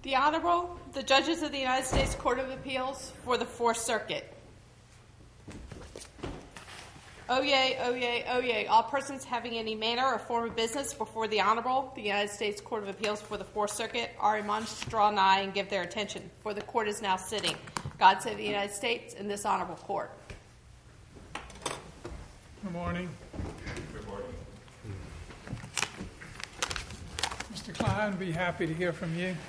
The Honorable, the Judges of the United States Court of Appeals for the Fourth Circuit. Oyez, oyez, oyez. All persons having any manner or form of business before the Honorable, the United States Court of Appeals for the Fourth Circuit, are admonished to draw nigh and give their attention, for the Court is now sitting. God save the United States and this Honorable Court. Good morning. Good morning. Mr. Klein, be happy to hear from you.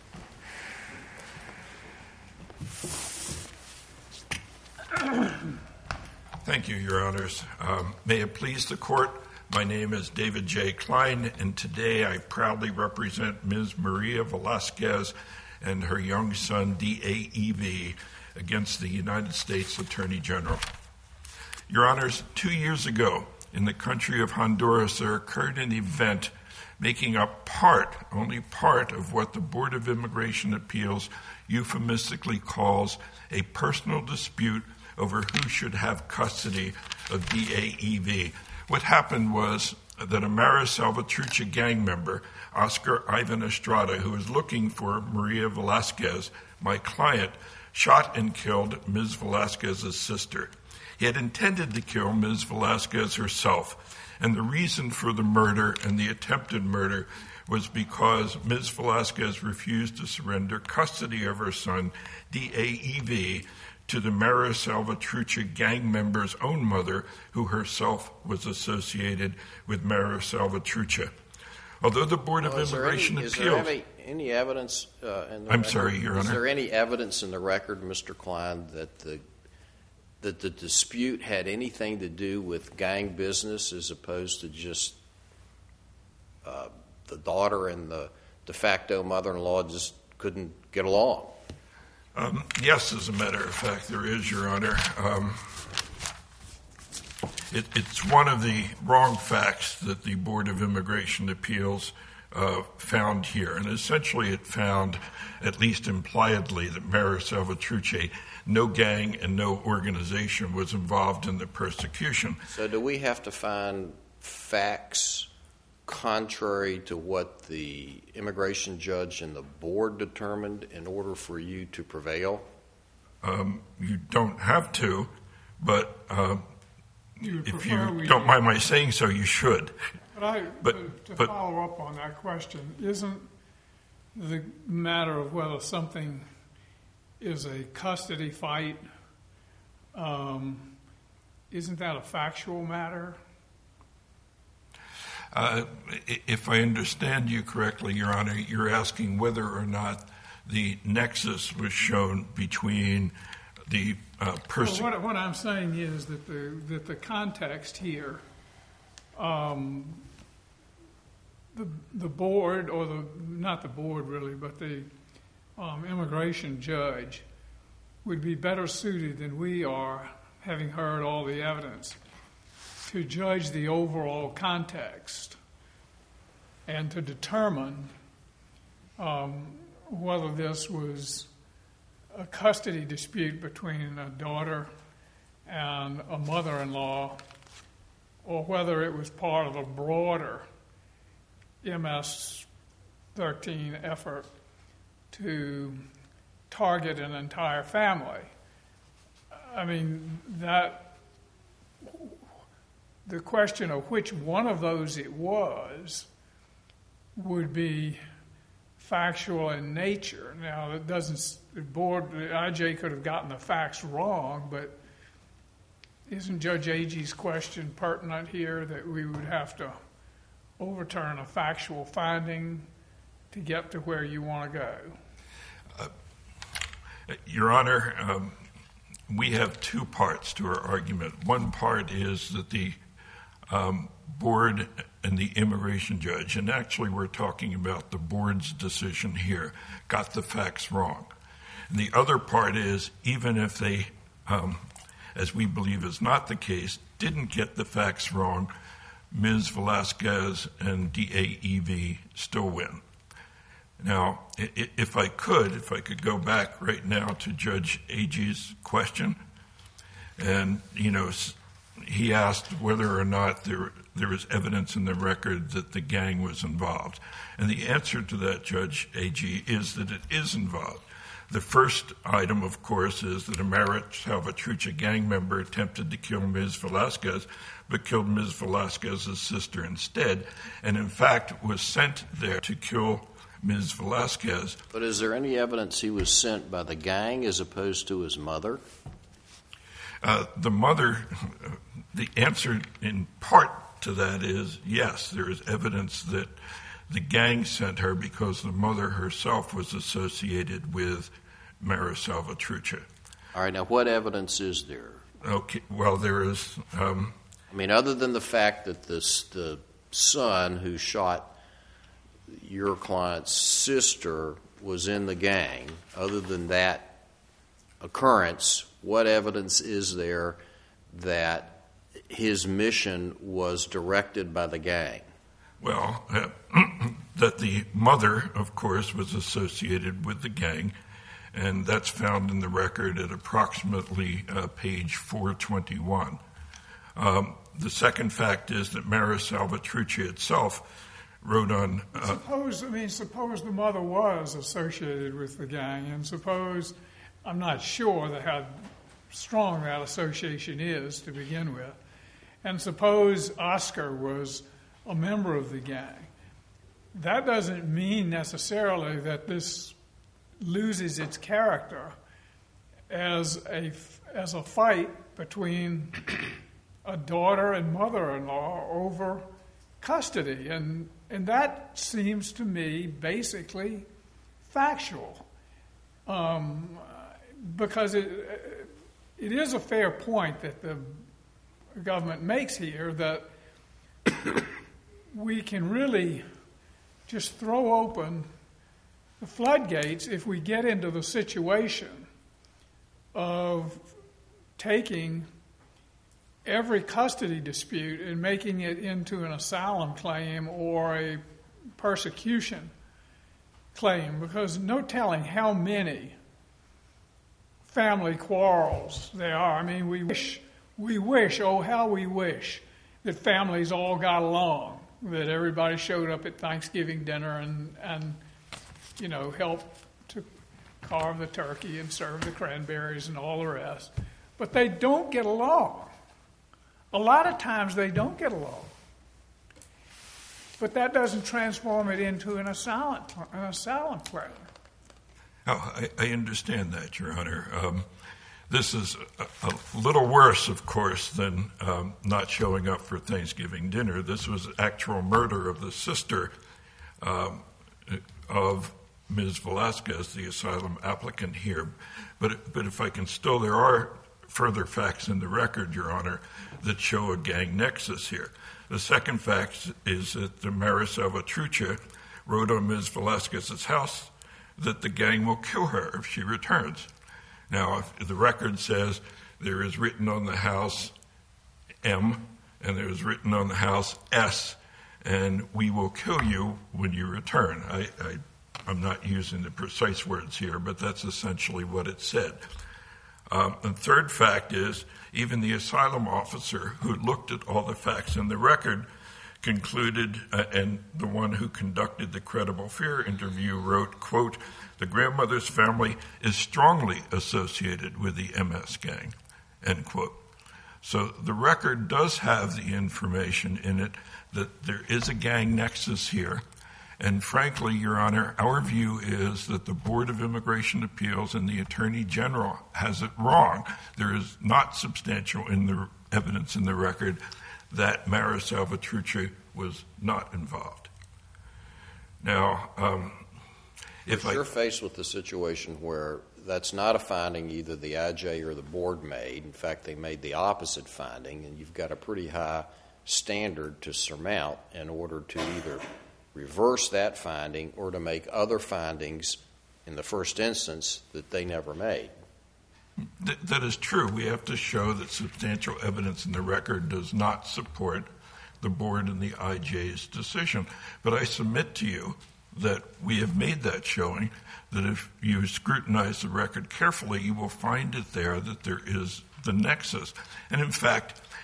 Thank you, Your Honors. May it please the Court, my name is David J. Klein, and today I proudly represent Ms. Maria Velasquez and her young son, D.A.E.V., against the United States Attorney General. Your Honors, 2 years ago, in the country of Honduras, there occurred an event making up only part of what the Board of Immigration Appeals euphemistically calls a personal dispute over who should have custody of D.A.E.V. What happened was that a Mara Salvatrucha gang member, Oscar Ivan Estrada, who was looking for Maria Velasquez, my client, shot and killed Ms. Velasquez's sister. He had intended to kill Ms. Velasquez herself, and the reason for the murder and the attempted murder was because Ms. Velasquez refused to surrender custody of her son, D.A.E.V., to the Mara Salvatrucha gang member's own mother, who herself was associated with Mara Salvatrucha. Although the Board of Immigration Appeals... Is there any evidence in the I'm record? sorry, Your Honor. Is there any evidence in the record, Mr. Klein, that the dispute had anything to do with gang business as opposed to just the daughter and the de facto mother-in-law just couldn't get along? Yes, as a matter of fact, there is, Your Honor. It's one of the wrong facts that the Board of Immigration Appeals found here. And essentially it found, at least impliedly, that Mara Salvatrucha, no gang and no organization was involved in the persecution. So do we have to find facts contrary to what the immigration judge and the board determined in order for you to prevail? You don't have to, but if you don't mind my saying so, you should. But to follow up on that question, isn't the matter of whether something is a custody fight, isn't that a factual matter? If I understand you correctly, Your Honor, you're asking whether or not the nexus was shown between the person. Well, what I'm saying is that the context here, the board, or not the board really, but the immigration judge would be better suited than we are, having heard all the evidence, to judge the overall context and to determine whether this was a custody dispute between a daughter and a mother-in-law, or whether it was part of a broader MS-13 effort to target an entire family. I mean, the question of which one of those it was would be factual in nature. Now, the IJ could have gotten the facts wrong, but isn't Judge Agee's question pertinent here, that we would have to overturn a factual finding to get to where you want to go? Your Honor, we have two parts to our argument. One part is that the board and the immigration judge, and actually we're talking about the board's decision here, got the facts wrong. And the other part is, even if they, as we believe is not the case, didn't get the facts wrong, Ms. Velasquez and D.A.E.V. still win. Now, if I could go back right now to Judge Agee's question, and he asked whether or not there was evidence in the record that the gang was involved. And the answer to that, Judge Agee, is that it is involved. The first item, of course, is that a Mara Salvatrucha gang member attempted to kill Ms. Velasquez, but killed Ms. Velasquez's sister instead, and in fact was sent there to kill Ms. Velasquez. But is there any evidence he was sent by the gang as opposed to his mother? The mother, the answer in part to that is yes, there is evidence that the gang sent her because the mother herself was associated with Mara Salvatrucha. All right, now what evidence is there? Okay, well, there is... other than the fact that the son who shot your client's sister was in the gang, other than that occurrence, what evidence is there that his mission was directed by the gang? Well, that the mother, of course, was associated with the gang, and that's found in the record at approximately page 421. The second fact is that Mara Salvatrucha itself wrote on... Suppose the mother was associated with the gang, and suppose, I'm not sure how strong that association is to begin with, and suppose Oscar was a member of the gang. That doesn't mean necessarily that this loses its character as a fight between a daughter and mother-in-law over custody, and that seems to me basically factual, because it is a fair point that the government makes here that we can really just throw open the floodgates if we get into the situation of taking every custody dispute and making it into an asylum claim or a persecution claim, because no telling how many family quarrels there are. We wish, oh how we wish that families all got along, that everybody showed up at Thanksgiving dinner and helped to carve the turkey and serve the cranberries and all the rest. But they don't get along. A lot of times they don't get along. But that doesn't transform it into an asylum claim. Oh, I understand that, Your Honor. This is a little worse, of course, than not showing up for Thanksgiving dinner. This was actual murder of the sister of Ms. Velasquez, the asylum applicant here. But if I can still, there are further facts in the record, Your Honor, that show a gang nexus here. The second fact is that the Mara Salvatrucha wrote on Ms. Velasquez's house that the gang will kill her if she returns. Now, if the record says there is written on the house M and there is written on the house S, and we will kill you when you return. I'm not using the precise words here, but that's essentially what it said. And third fact is, even the asylum officer who looked at all the facts in the record concluded, and the one who conducted the credible fear interview wrote, quote, "The grandmother's family is strongly associated with the MS gang," end quote. So the record does have the information in it that there is a gang nexus here. And frankly, Your Honor, our view is that the Board of Immigration Appeals and the Attorney General has it wrong. There is not substantial evidence in the record that Mara Salvatrucha was not involved. Now, if you're faced with the situation where that's not a finding either the IJ or the board made. In fact, they made the opposite finding, and you've got a pretty high standard to surmount in order to either reverse that finding or to make other findings in the first instance that they never made. That is true. We have to show that substantial evidence in the record does not support the board and the IJ's decision. But I submit to you that we have made that showing, that if you scrutinize the record carefully, you will find it there that there is the nexus. And in fact,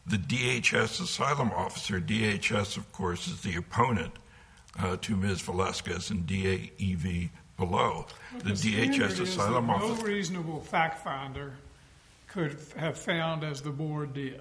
The DHS asylum officer, DHS, of course, is the opponent to Ms. Velasquez and DAEV below. But The DHS standard is asylum that officer. no reasonable fact finder could have found as the board did.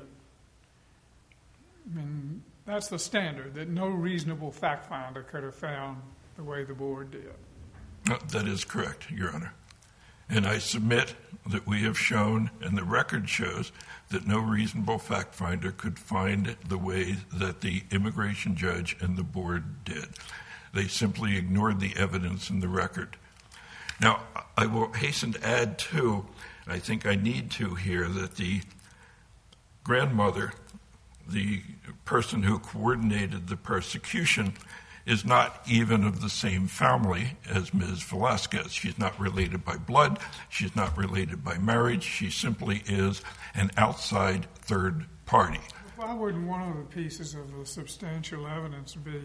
I mean, that's the standard, that no reasonable fact finder could have found the way the board did. That is correct, Your Honor. And I submit that we have shown, and the record shows, that no reasonable fact finder could find the way that the immigration judge and the board did. They simply ignored the evidence in the record. Now, I will hasten to add, too, I think I need to here, that the grandmother, the person who coordinated the persecution, is not even of the same family as Ms. Velasquez. She's not related by blood. She's not related by marriage. She simply is an outside third party. Why wouldn't one of the pieces of the substantial evidence be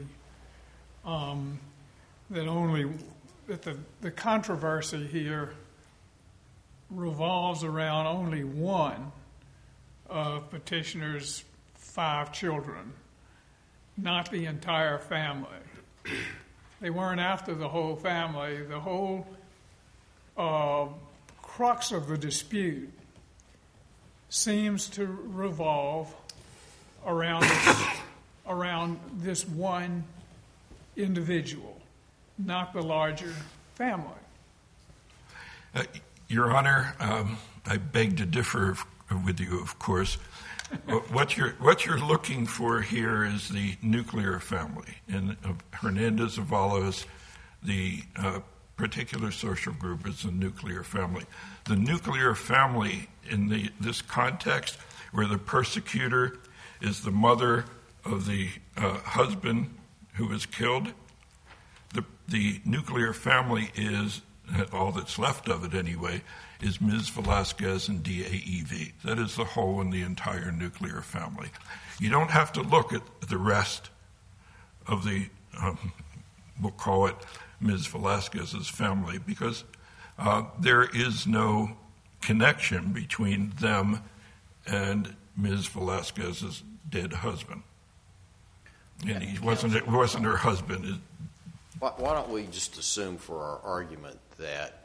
that the controversy here revolves around only one of petitioner's 5 children, not the entire family? They weren't after the whole family. The whole crux of the dispute seems to revolve around this one individual, not the larger family. Your Honor, I beg to differ with you, of course. What you're looking for here is the nuclear family. In Hernandez-Avalos, the particular social group is the nuclear family. The nuclear family in this context, where the persecutor is the mother of the husband who was killed, the nuclear family is, all that's left of it anyway, is Ms. Velasquez and DAEV. That is the whole in the entire nuclear family. You don't have to look at the rest of the, we'll call it Ms. Velasquez's family, because there is no connection between them and Ms. Velasquez's dead husband. And it wasn't her husband. Why don't we just assume for our argument that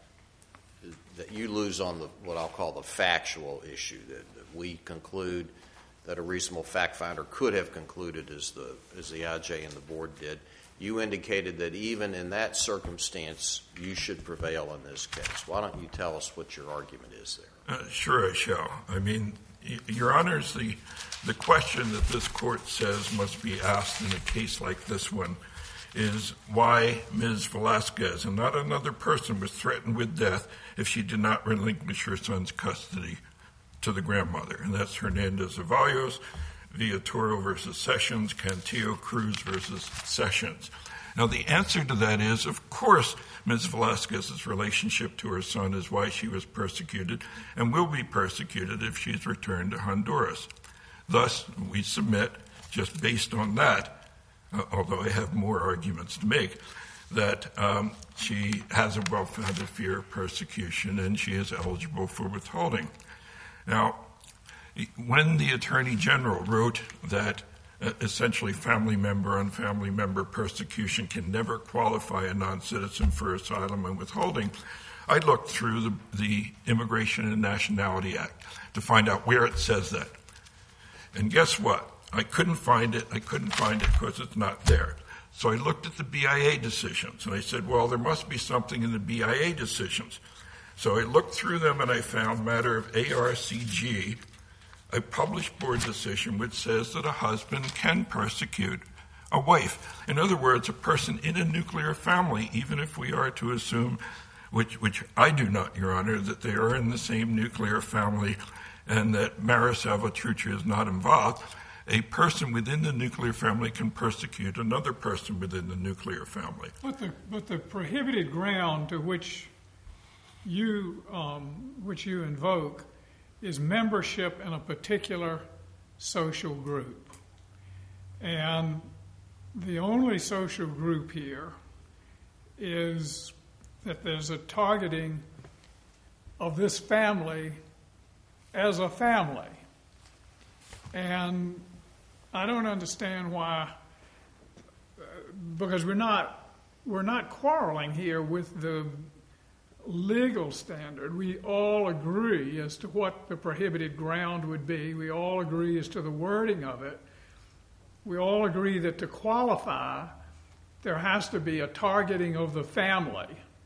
you lose on what I'll call the factual issue, that we conclude that a reasonable fact finder could have concluded as the IJ and the board did. You indicated that even in that circumstance, you should prevail in this case. Why don't you tell us what your argument is there? Sure, I shall. I mean, Your Honors, the question that this court says must be asked in a case like this one is why Ms. Velasquez and not another person was threatened with death if she did not relinquish her son's custody to the grandmother. And that's Hernandez-Avalos, Villatoro versus Sessions, Cantillo-Cruz versus Sessions. Now, the answer to that is, of course, Ms. Velasquez's relationship to her son is why she was persecuted and will be persecuted if she's returned to Honduras. Thus, we submit, just based on that, although I have more arguments to make, that she has a well-founded fear of persecution and she is eligible for withholding. Now, when the Attorney General wrote that essentially family member on family member persecution can never qualify a non-citizen for asylum and withholding, I looked through the Immigration and Nationality Act to find out where it says that. And guess what? I couldn't find it because it's not there. So I looked at the BIA decisions, and I said, well, there must be something in the BIA decisions. So I looked through them, and I found matter of ARCG, a published board decision which says that a husband can persecute a wife. In other words, a person in a nuclear family, even if we are to assume, which I do not, Your Honor, that they are in the same nuclear family and that Maris Salvatrucha is not involved, a person within the nuclear family can persecute another person within the nuclear family. But the prohibited ground to which you invoke is membership in a particular social group. And the only social group here is that there's a targeting of this family as a family. And I don't understand why, because we're not quarreling here with the legal standard. We all agree as to what the prohibited ground would be. We all agree as to the wording of it. We all agree that to qualify, there has to be a targeting of the family.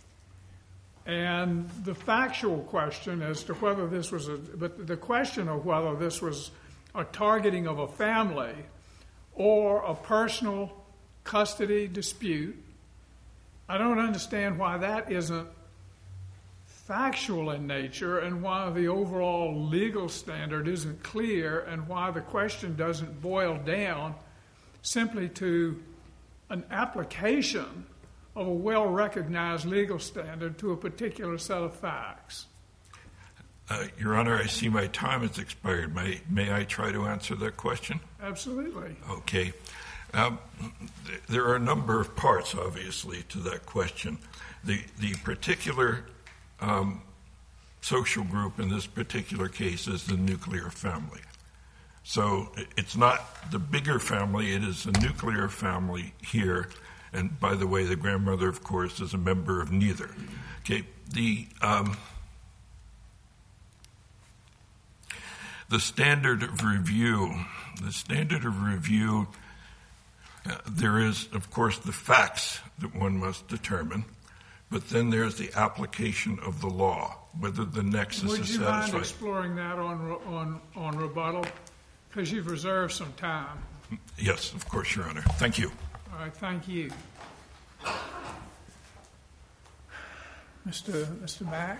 And the factual question as to whether this was the question of whether this was a targeting of a family or a personal custody dispute, I don't understand why that isn't factual in nature and why the overall legal standard isn't clear and why the question doesn't boil down simply to an application of a well-recognized legal standard to a particular set of facts. Your Honor, I see my time has expired. May I try to answer that question? Absolutely. Okay. There are a number of parts, obviously, to that question. The particular social group in this particular case is the nuclear family. So it's not the bigger family, it is the nuclear family here. And by the way, the grandmother, of course, is a member of neither. Okay, the standard of review, there is, of course, the facts that one must determine, but then there's the application of the law, whether the nexus is satisfied. Would you mind exploring that on rebuttal? Because you've reserved some time. Yes, of course, Your Honor. Thank you. All right, thank you. Mr. Mack?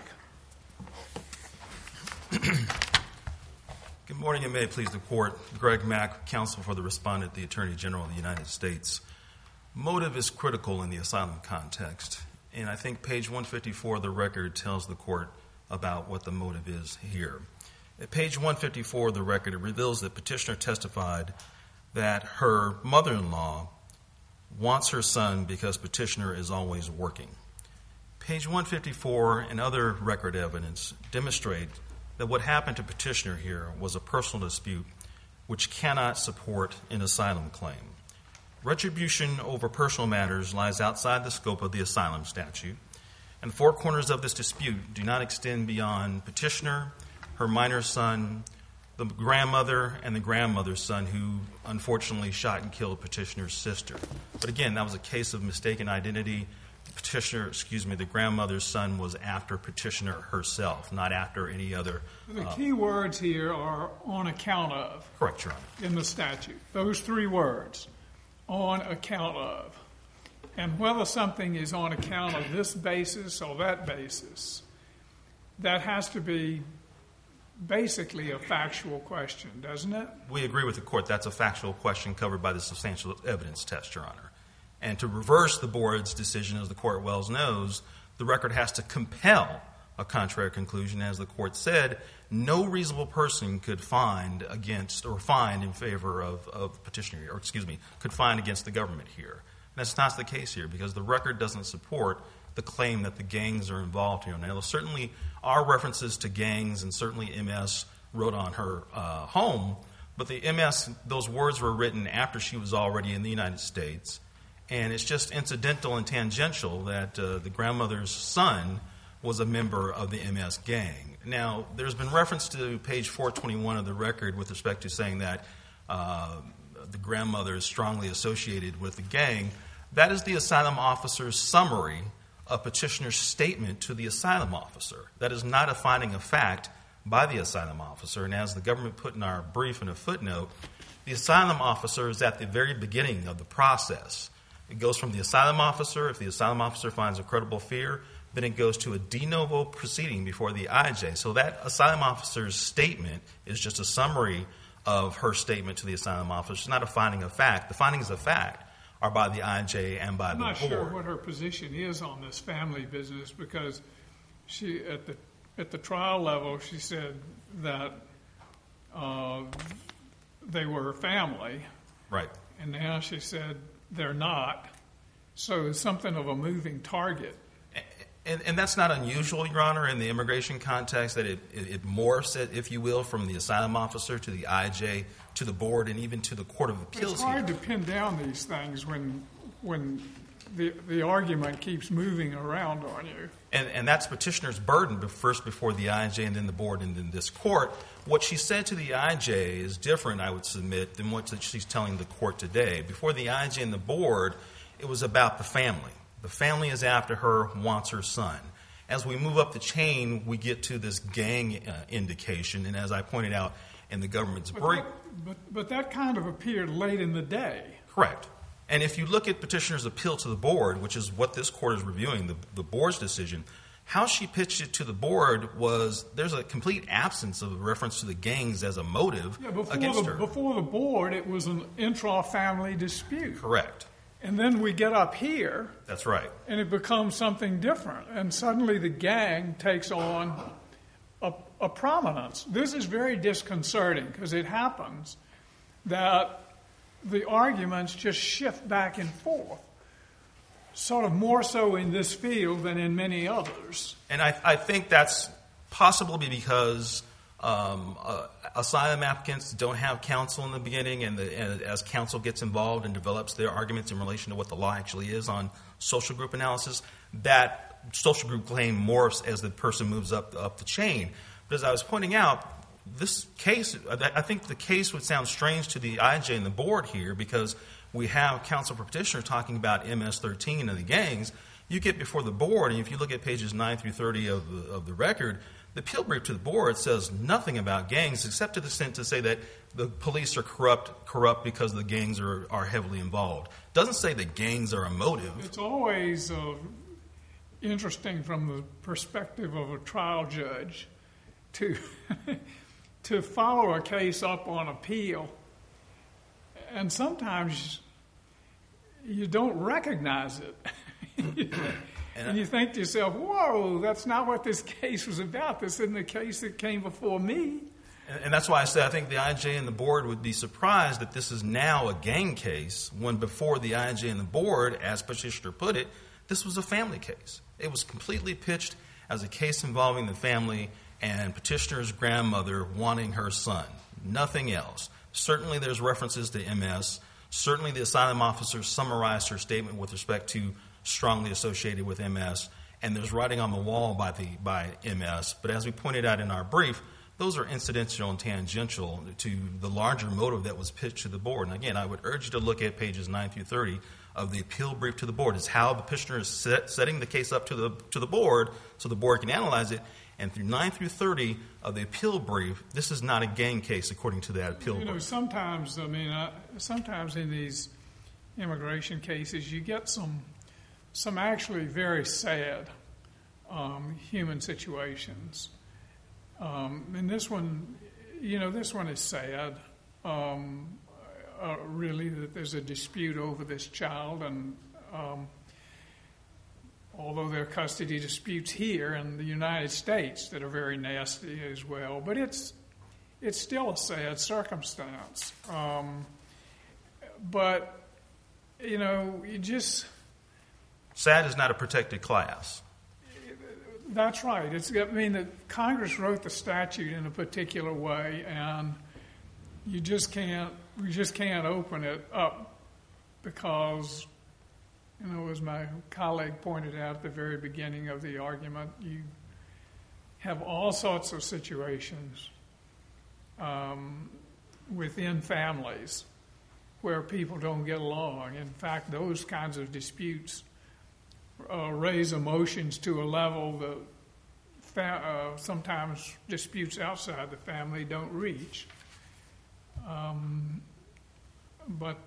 Good morning, and may it please the Court. Greg Mack, counsel for the respondent, the Attorney General of the United States. Motive is critical in the asylum context, and I think page 154 of the record tells the Court about what the motive is here. At page 154 of the record, it reveals that petitioner testified that her mother-in-law wants her son because petitioner is always working. Page 154 and other record evidence demonstrate that what happened to petitioner here was a personal dispute which cannot support an asylum claim. Retribution over personal matters lies outside the scope of the asylum statute, and the four corners of this dispute do not extend beyond petitioner, her minor son, the grandmother, and the grandmother's son who unfortunately shot and killed petitioner's sister. But again, that was a case of mistaken identity. The grandmother's son was after petitioner herself, not after any other. The key words here are on account of. Correct, Your Honor. In the statute. Those three words, on account of. And whether something is on account of this basis or that basis, that has to be basically a factual question, doesn't it? We agree with the Court. That's a factual question covered by the substantial evidence test, Your Honor. And to reverse the Board's decision, as the Court well knows, the record has to compel a contrary conclusion. As the Court said, no reasonable person could find against or find in favor of petitioner, or could find against the government here. And that's not the case here because the record doesn't support the claim that the gangs are involved here. Now, there certainly are references to gangs, and certainly MS wrote on her home, but the MS, those words were written after she was already in the United States, and it's just incidental and tangential that the grandmother's son was a member of the MS gang. Now, there's been reference to page 421 of the record with respect to saying that the grandmother is strongly associated with the gang. That is the asylum officer's summary of petitioner's statement to the asylum officer. That is not a finding of fact by the asylum officer. And as the government put in our brief in a footnote, the asylum officer is at the very beginning of the process. It goes from the asylum officer. If the asylum officer finds a credible fear, then it goes to a de novo proceeding before the IJ. So that asylum officer's statement is just a summary of her statement to the asylum officer. It's not a finding of fact. The findings of fact are by the IJ and by the Board. I'm not sure what her position is on this family business because she, at the trial level, she said that they were family. Right. And now she said they're not. So it's something of a moving target. And that's not unusual, Your Honor, in the immigration context, that it morphs, if you will, from the asylum officer to the IJ to the board and even to the Court of Appeals. It's hard to pin down these things when the argument keeps moving around on you. And that's petitioner's burden, first before the IJ and then the board and then this court. What she said to the IJ is different, I would submit, than what she's telling the court today. Before the IJ and the board, it was about the family. The family is after her, wants her son. As we move up the chain, we get to this gang indication, and as I pointed out in the government's brief. But that kind of appeared late in the day. Correct. And if you look at petitioner's appeal to the board, which is what this court is reviewing, the board's decision, how she pitched it to the board was there's a complete absence of reference to the gangs as a motive against her. Before the board, it was an intra-family dispute. Correct. And then we get up here. That's right. And it becomes something different. And suddenly the gang takes on a prominence. This is very disconcerting because it happens that the arguments just shift back and forth, sort of more so in this field than in many others. And I think that's possibly because asylum applicants don't have counsel in the beginning, and as counsel gets involved and develops their arguments in relation to what the law actually is on social group analysis, that social group claim morphs as the person moves up the chain. But as I was pointing out, this case, I think the case would sound strange to the IJ and the board here because we have counsel for petitioner talking about MS-13 and the gangs. You get before the board, and if you look at pages 9 through 30 of the record, the appeal brief to the board says nothing about gangs except to the extent to say that the police are corrupt because the gangs are heavily involved. It doesn't say that gangs are a motive. It's always interesting from the perspective of a trial judge to follow a case up on appeal, and sometimes you don't recognize it. And you think to yourself, whoa, that's not what this case was about. This isn't the case that came before me. And that's why I say I think the IJ and the board would be surprised that this is now a gang case when before the IJ and the board, as petitioner put it, this was a family case. It was completely pitched as a case involving the family and petitioner's grandmother wanting her son. Nothing else. Certainly there's references to MS. Certainly the asylum officer summarized her statement with respect to strongly associated with MS, and there's writing on the wall by MS. But as we pointed out in our brief, those are incidental and tangential to the larger motive that was pitched to the board. And again, I would urge you to look at pages 9 through 30 of the appeal brief to the board. It's how the petitioner is setting the case up to the board so the board can analyze it. And through 9 through 30 of the appeal brief, this is not a gang case according to that appeal brief. Sometimes in these immigration cases, you get some actually very sad human situations. And this one is sad. Really, that there's a dispute over this child, and although there are custody disputes here in the United States that are very nasty as well, but it's still a sad circumstance. But you just. SAD is not a protected class. That's right. That Congress wrote the statute in a particular way, and we just can't open it up because, as my colleague pointed out at the very beginning of the argument, you have all sorts of situations within families where people don't get along. In fact, those kinds of disputes raise emotions to a level that sometimes disputes outside the family don't reach. But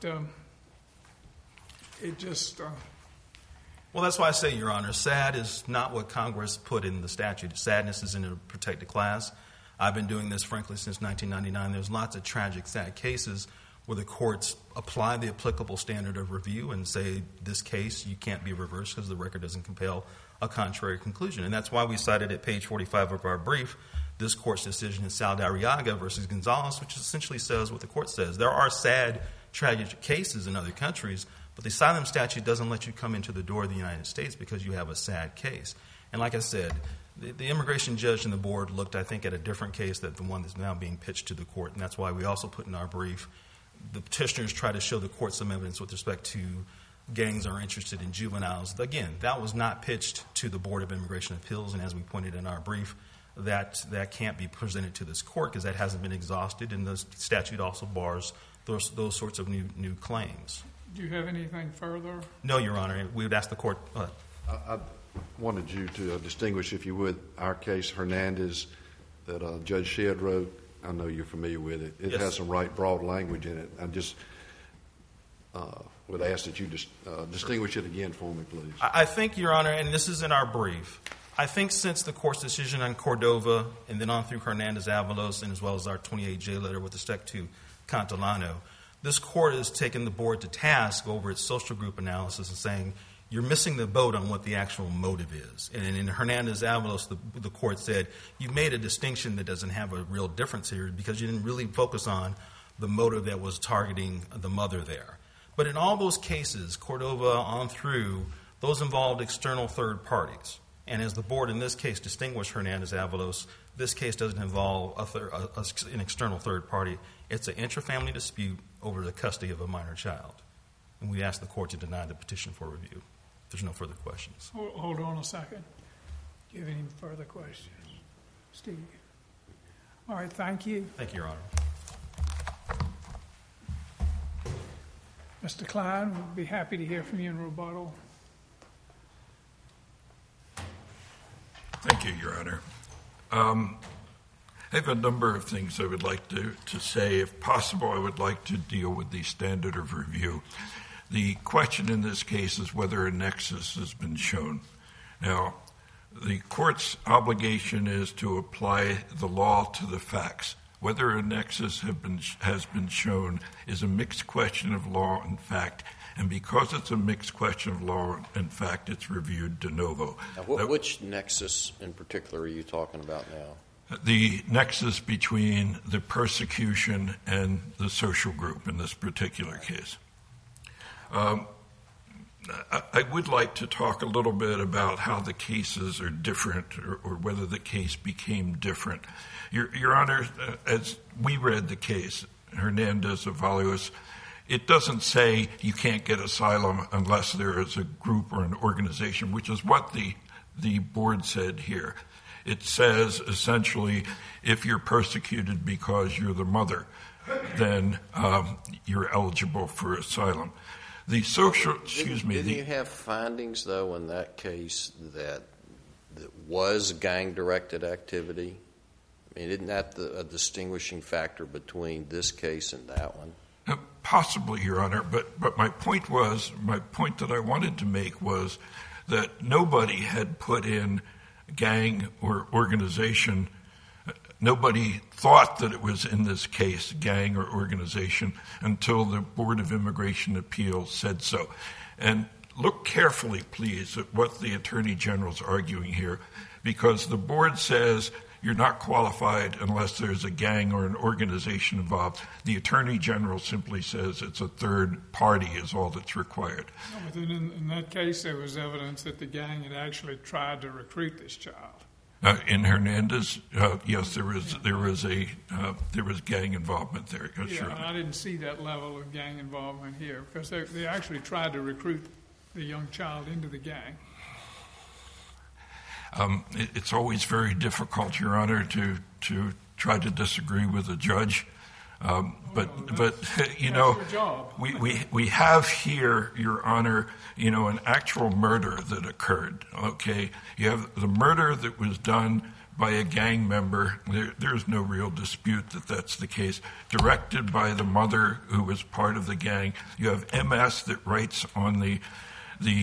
it just... Well, that's why I say, Your Honor, SAD is not what Congress put in the statute. Sadness is in a protected class. I've been doing this, frankly, since 1999. There's lots of tragic, sad cases where the courts apply the applicable standard of review and say, this case, you can't be reversed because the record doesn't compel a contrary conclusion. And that's why we cited at page 45 of our brief this court's decision in Saldarriaga versus Gonzalez, which essentially says what the court says. There are sad, tragic cases in other countries, but the asylum statute doesn't let you come into the door of the United States because you have a sad case. And like I said, the immigration judge and the board looked, I think, at a different case than the one that's now being pitched to the court, and that's why we also put in our brief the petitioners try to show the court some evidence with respect to gangs are interested in juveniles. Again, that was not pitched to the Board of Immigration Appeals, and as we pointed in our brief, that can't be presented to this court because that hasn't been exhausted, and the statute also bars those sorts of new claims. Do you have anything further? No, Your Honor. We would ask the court. I wanted you to distinguish, if you would, our case, Hernandez, that Judge Shedd wrote. I know you're familiar with it. It Yes. has some right broad language in it. I just would ask that you distinguish it again for me, please. I think, Your Honor, and this is in our brief, I think since the court's decision on Cordova and then on through Hernandez-Avalos and as well as our 28J letter with respect to Cantillano, this court has taken the board to task over its social group analysis and saying, you're missing the boat on what the actual motive is. And in Hernandez-Avalos, the court said, you made a distinction that doesn't have a real difference here because you didn't really focus on the motive that was targeting the mother there. But in all those cases, Cordova on through, those involved external third parties. And as the board in this case distinguished Hernandez-Avalos, this case doesn't involve an external third party. It's an intrafamily dispute over the custody of a minor child. And we ask the court to deny the petition for review. There's no further questions. Hold on a second. Do you have any further questions? Steve? All right, thank you. Thank you, Your Honor. Mr. Klein, we'll be happy to hear from you in rebuttal. Thank you, Your Honor. I have a number of things I would like to say. If possible, I would like to deal with the standard of review. The question in this case is whether a nexus has been shown. Now, the court's obligation is to apply the law to the facts. Whether a nexus has been shown is a mixed question of law and fact, and because it's a mixed question of law and fact, it's reviewed de novo. Now, which nexus in particular are you talking about now? The nexus between the persecution and the social group in this particular case. I would like to talk a little bit about how the cases are different or whether the case became different. Your Honor, as we read the case, Hernandez-Avalos, it doesn't say you can't get asylum unless there is a group or an organization, which is what the board said here. It says essentially if you're persecuted because you're the mother, then you're eligible for asylum. The social, Didn't you have findings, though, in that case that was gang-directed activity? I mean, isn't that a distinguishing factor between this case and that one? Possibly, Your Honor, but my point that I wanted to make was that nobody had put in gang or organization. Nobody thought that it was in this case gang or organization until the Board of Immigration Appeals said so. And look carefully, please, at what the Attorney General's arguing here, because the board says you're not qualified unless there's a gang or an organization involved. The Attorney General simply says it's a third party is all that's required. No, but then in that case, there was evidence that the gang had actually tried to recruit this child. In Hernandez, yes, there was gang involvement there. Yes, Yeah, Your and Honor. I didn't see that level of gang involvement here because they actually tried to recruit the young child into the gang. It's always very difficult, Your Honor, to try to disagree with a judge. But you know, your job. we have here, Your Honor, an actual murder that occurred. Okay, you have the murder that was done by a gang member. There's no real dispute that that's the case. Directed by the mother who was part of the gang. You have MS that writes on the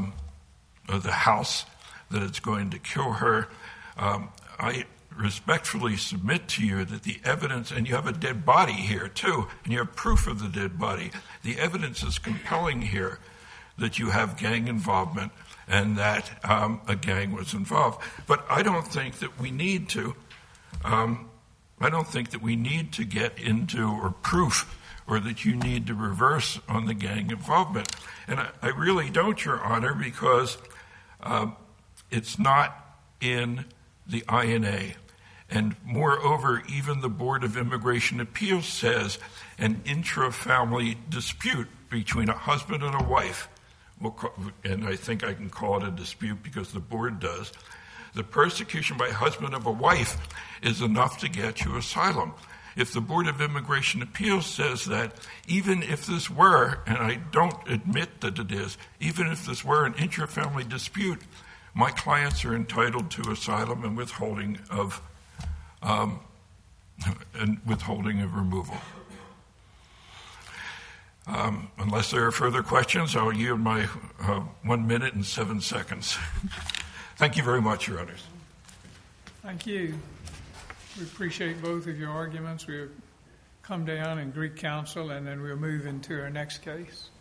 house that it's going to kill her. I respectfully submit to you that the evidence, and you have a dead body here too, and you have proof of the dead body. The evidence is compelling here that you have gang involvement and that a gang was involved. But I don't think that we need to. I don't think that we need to get into or proof or that you need to reverse on the gang involvement. And I really don't, Your Honor, because It's not in the INA. And moreover, even the Board of Immigration Appeals says an intra-family dispute between a husband and a wife, and I think I can call it a dispute because the board does, the persecution by husband of a wife is enough to get you asylum. If the Board of Immigration Appeals says that, even if this were, and I don't admit that it is, even if this were an intra-family dispute, my clients are entitled to asylum and withholding of removal. Unless there are further questions, I'll yield my 1 minute and 7 seconds. Thank you very much, Your Honors. Thank you. We appreciate both of your arguments. We'll come down and greet counsel, and then we'll move into our next case.